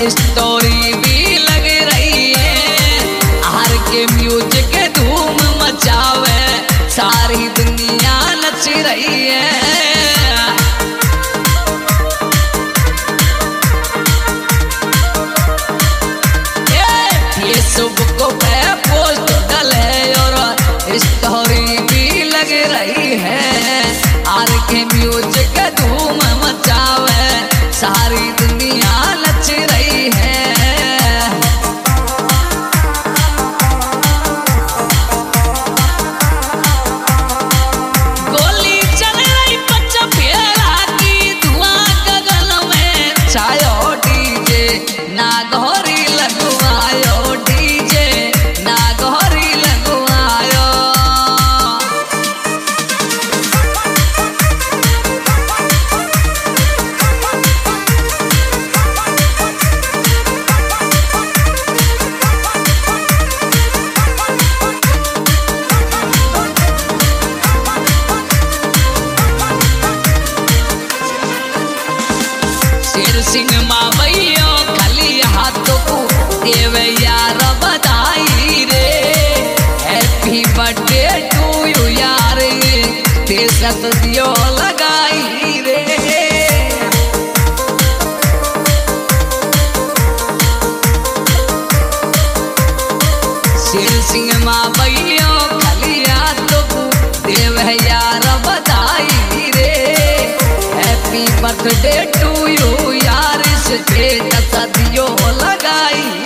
Story भी लग रही है। हर के म्यूजिक धूम मचावे, सारी दुनिया नच रही है। फेसबुक पे पोस्ट डले और स्टोरी भी लग रही है। आर के म्यूजिक धूम मचावे, सारी दुनिया नच रही है। गोली चल रही बच्चा फेरा की, धुआं गगन में छायो डीजे ना घोरी लगवायो, डीजे ना घोरी लगवायो। शेर सिंह मावैयो खाली हाथों को देवे यार बधाई रे। हैप्पी बर्थडे टू यू यार, ते सत दियो लगाई रे। शेर सिंह मावैयो खाली हाथों को देवे यार बधाई रे। हैप्पी बर्थडे टू यू यार, से सदियों लगाई।